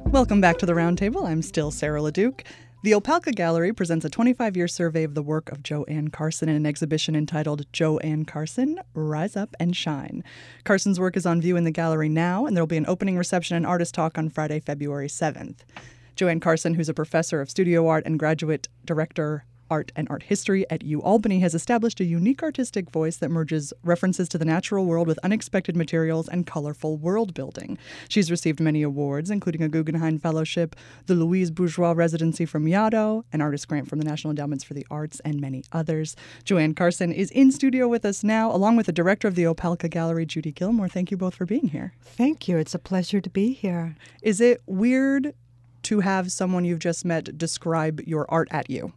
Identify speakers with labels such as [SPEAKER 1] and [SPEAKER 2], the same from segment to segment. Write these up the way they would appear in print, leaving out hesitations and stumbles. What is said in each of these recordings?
[SPEAKER 1] Welcome back to the Roundtable. I'm still Sarah LeDuc. The Opelka Gallery presents a 25-year survey of the work of Jo Ann Carson in an exhibition entitled Jo Ann Carson, Rise Up and Shine. Carson's work is on view in the gallery now, and there will be an opening reception and artist talk on Friday, February 7th. Jo Ann Carson, who's a professor of studio art and graduate director art and art history at UAlbany, has established a unique artistic voice that merges references to the natural world with unexpected materials and colorful world building. She's received many awards, including a Guggenheim Fellowship, the Louise Bourgeois Residency from Yaddo, an artist grant from the National Endowments for the Arts, and many others. Jo Ann Carson is in studio with us now, along with the director of the Opelka Gallery, Judy Gilmore. Thank you both for being here.
[SPEAKER 2] Thank you. It's a pleasure to be here.
[SPEAKER 1] Is it weird to have someone you've just met describe your art at you?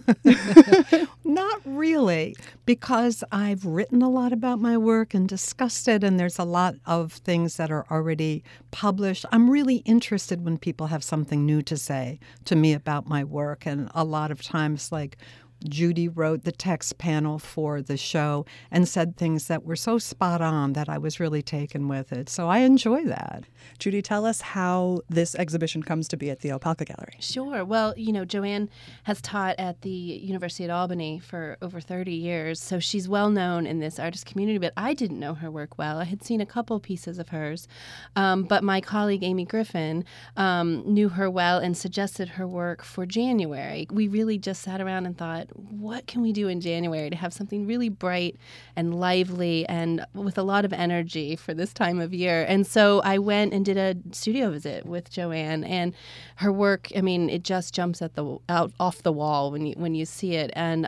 [SPEAKER 2] Not really, because I've written a lot about my work and discussed it, and there's a lot of things that are already published. I'm really interested when people have something new to say to me about my work, and a lot of times, like, Judy wrote the text panel for the show and said things that were so spot on that I was really taken with it. So I enjoy that.
[SPEAKER 1] Judy, tell us how this exhibition comes to be at the Opelka Gallery.
[SPEAKER 3] Sure. Well, Jo Ann has taught at the University at Albany for over 30 years, so she's well known in this artist community, but I didn't know her work well. I had seen a couple pieces of hers, but my colleague Amy Griffin knew her well and suggested her work for January. We really just sat around and thought, what can we do in January to have something really bright and lively and with a lot of energy for this time of year? And so I went and did a studio visit with Jo Ann, and her work, I mean, it just jumps out off the wall when you see it. And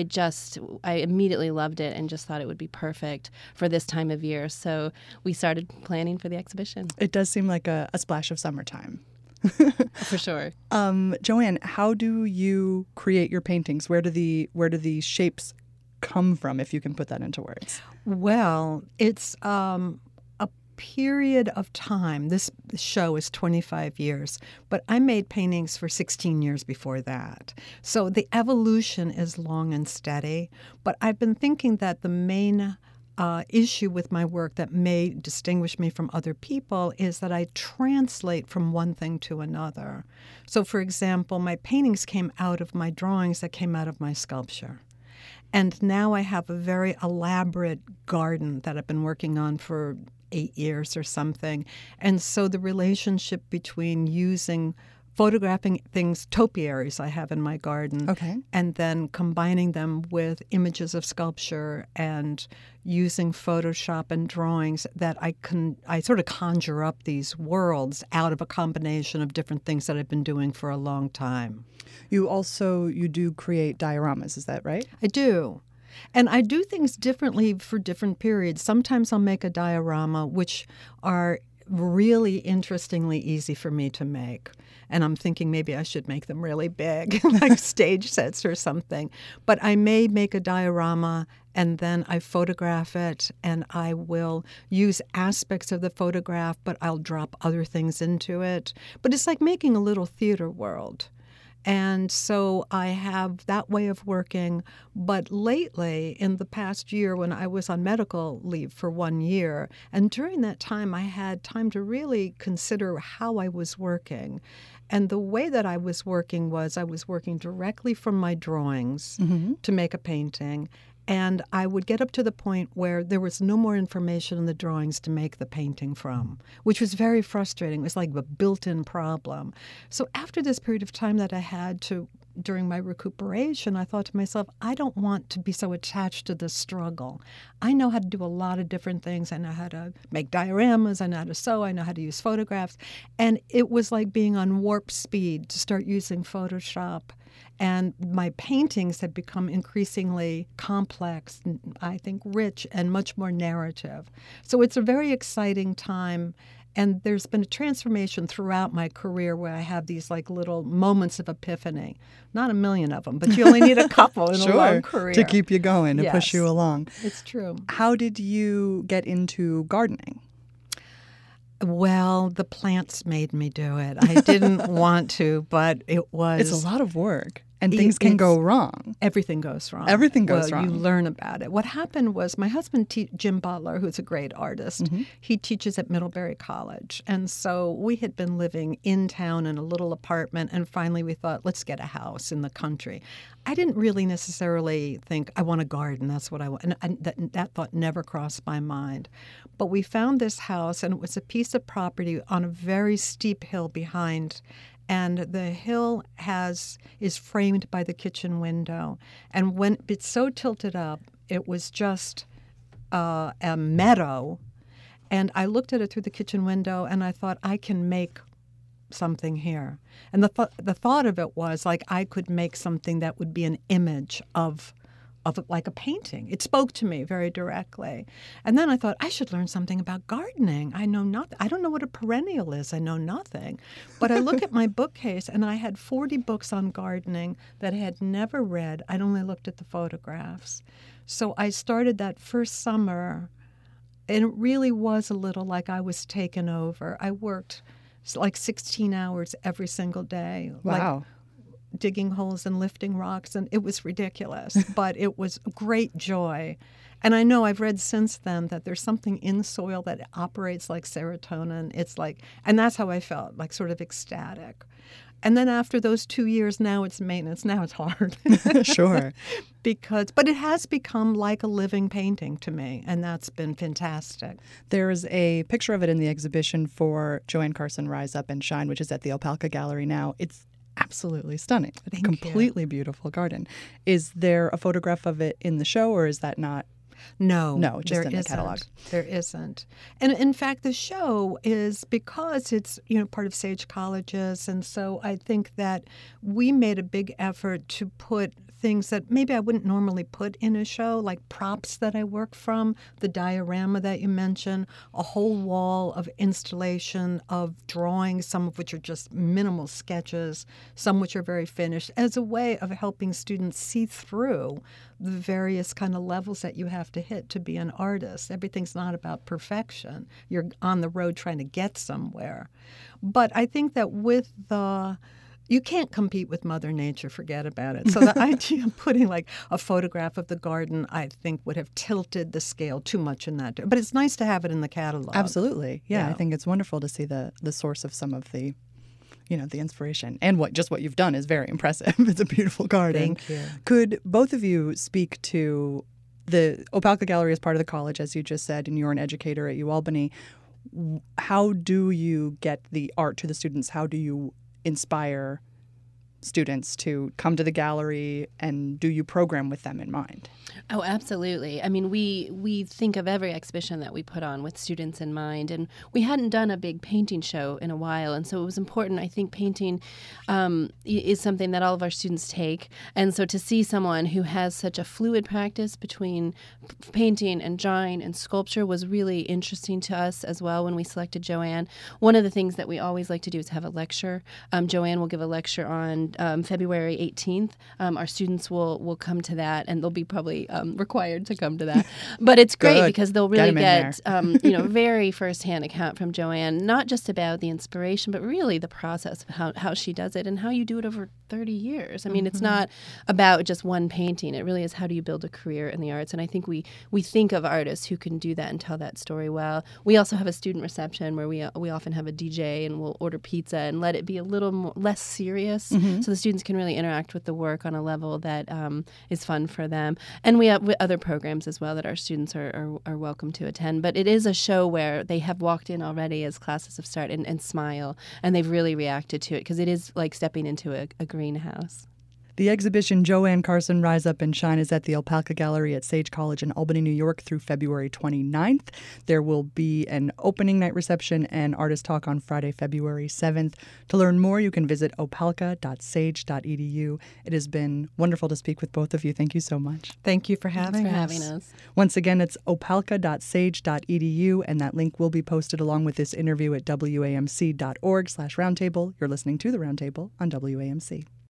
[SPEAKER 3] I immediately loved it and just thought it would be perfect for this time of year. So we started planning for the exhibition.
[SPEAKER 1] It does seem like a splash of summertime.
[SPEAKER 3] For sure.
[SPEAKER 1] Jo Ann, how do you create your paintings? Where do the shapes come from, if you can put that into words?
[SPEAKER 2] Well, it's a period of time. This show is 25 years, but I made paintings for 16 years before that. So the evolution is long and steady, but I've been thinking that the main issue with my work that may distinguish me from other people is that I translate from one thing to another. So, for example, my paintings came out of my drawings that came out of my sculpture. And now I have a very elaborate garden that I've been working on for 8 years or something. And so the relationship between photographing things, topiaries I have in my garden, and then combining them with images of sculpture and using Photoshop and drawings that I sort of conjure up these worlds out of a combination of different things that I've been doing for a long time.
[SPEAKER 1] You do create dioramas, is that right?
[SPEAKER 2] I do. And I do things differently for different periods. Sometimes I'll make a diorama which are really interestingly easy for me to make. And I'm thinking maybe I should make them really big, like stage sets or something. But I may make a diorama and then I photograph it, and I will use aspects of the photograph, but I'll drop other things into it. But it's like making a little theater world. And so I have that way of working. But lately, in the past year, when I was on medical leave for 1 year, and during that time I had time to really consider how I was working. And the way that I was working was I was working directly from my drawings to make a painting. And I would get up to the point where there was no more information in the drawings to make the painting from, which was very frustrating. It was like a built-in problem. So after this period of time that I had during my recuperation, I thought to myself, I don't want to be so attached to the struggle. I know how to do a lot of different things. I know how to make dioramas. I know how to sew. I know how to use photographs. And it was like being on warp speed to start using Photoshop. And my paintings have become increasingly complex, I think rich, and much more narrative. So it's a very exciting time. And there's been a transformation throughout my career where I have these like little moments of epiphany. Not a million of them, but you only need a couple in a long career.
[SPEAKER 1] To keep you going, to push you along.
[SPEAKER 2] It's true.
[SPEAKER 1] How did you get into gardening?
[SPEAKER 2] Well, the plants made me do it. I didn't want to, but it was...
[SPEAKER 1] It's a lot of work. And things can
[SPEAKER 2] It's-
[SPEAKER 1] go wrong.
[SPEAKER 2] Everything goes wrong.
[SPEAKER 1] Everything goes
[SPEAKER 2] well,
[SPEAKER 1] wrong.
[SPEAKER 2] You learn about it. What happened was my husband, Jim Butler, who's a great artist, he teaches at Middlebury College. And so we had been living in town in a little apartment, and finally we thought, let's get a house in the country. I didn't really necessarily think, I want a garden, that's what I want. And that thought never crossed my mind. But we found this house, and it was a piece of property on a very steep hill behind, and the hill is framed by the kitchen window. And when it's so tilted up, it was just a meadow. And I looked at it through the kitchen window, and I thought, I can make something here. And the thought of it was like I could make something that would be an image of like a painting. It spoke to me very directly. And then I thought, I should learn something about gardening. I know nothing. I don't know what a perennial is. I know nothing. But I look at my bookcase, and I had 40 books on gardening that I had never read. I'd only looked at the photographs. So I started that first summer, and it really was a little like I was taken over. I worked like 16 hours every single day.
[SPEAKER 1] Wow.
[SPEAKER 2] Digging holes and lifting rocks, and it was ridiculous, but it was great joy. And I know I've read since then that there's something in soil that operates like serotonin. It's like, and that's how I felt, like sort of ecstatic. And then after those 2 years, now it's maintenance. Now it's hard.
[SPEAKER 1] Sure.
[SPEAKER 2] But it has become like a living painting to me, and that's been fantastic.
[SPEAKER 1] There's a picture of it in the exhibition for Joanne Carson Rise Up and Shine, which is at the Opelka Gallery now. It's absolutely stunning.
[SPEAKER 2] Thank
[SPEAKER 1] Completely beautiful garden. Is there a photograph of it in the show, or is that not?
[SPEAKER 2] No,
[SPEAKER 1] just
[SPEAKER 2] there
[SPEAKER 1] in the
[SPEAKER 2] isn't.
[SPEAKER 1] catalog.
[SPEAKER 2] There isn't. And in fact, the show is because it's part of Sage Colleges, and so I think that we made a big effort to put things that maybe I wouldn't normally put in a show, like props that I work from, the diorama that you mentioned, a whole wall of installation of drawings, some of which are just minimal sketches, some which are very finished, as a way of helping students see through the various kind of levels that you have to hit to be an artist. Everything's not about perfection. You're on the road trying to get somewhere. But I think that you can't compete with Mother Nature, forget about it. So the idea of putting like a photograph of the garden, I think, would have tilted the scale too much in that. But it's nice to have it in the catalog.
[SPEAKER 1] Absolutely. Yeah, I think it's wonderful to see the source of some of the the inspiration. And what you've done is very impressive. It's a beautiful garden.
[SPEAKER 2] Thank you.
[SPEAKER 1] Could both of you speak to the Opelka Gallery as part of the college, as you just said, and you're an educator at UAlbany. How do you get the art to the students? How do you inspire students to come to the gallery, and do you program with them in mind?
[SPEAKER 3] Oh, absolutely. I mean, we think of every exhibition that we put on with students in mind, and we hadn't done a big painting show in a while, and so it was important. I think painting is something that all of our students take, and so to see someone who has such a fluid practice between painting and drawing and sculpture was really interesting to us as well when we selected Joanne. One of the things that we always like to do is have a lecture. Joanne will give a lecture on February 18th. Our students will come to that, and they'll be probably required to come to that. But it's great
[SPEAKER 1] Good.
[SPEAKER 3] because they'll really
[SPEAKER 1] Get
[SPEAKER 3] get very firsthand account from Joanne, not just about the inspiration, but really the process of how she does it and how you do it over 30 years. I mean, it's not about just one painting. It really is how do you build a career in the arts. And I think we think of artists who can do that and tell that story well. We also have a student reception where we often have a DJ and we'll order pizza and let it be a little less serious so the students can really interact with the work on a level that is fun for them. And we have other programs as well that our students are welcome to attend. But it is a show where they have walked in already as classes have started and smile, and they've really reacted to it because it is like stepping into a greenhouse.
[SPEAKER 1] The exhibition Joanne Carson Rise Up and Shine is at the Opelka Gallery at Sage College in Albany, New York through February 29th. There will be an opening night reception and artist talk on Friday, February 7th. To learn more, you can visit opelka.sage.edu. It has been wonderful to speak with both of you. Thank you so much.
[SPEAKER 2] Thank you for having
[SPEAKER 3] us.
[SPEAKER 1] Once again, it's opelka.sage.edu, and that link will be posted along with this interview at wamc.org/roundtable. You're listening to The Roundtable on WAMC.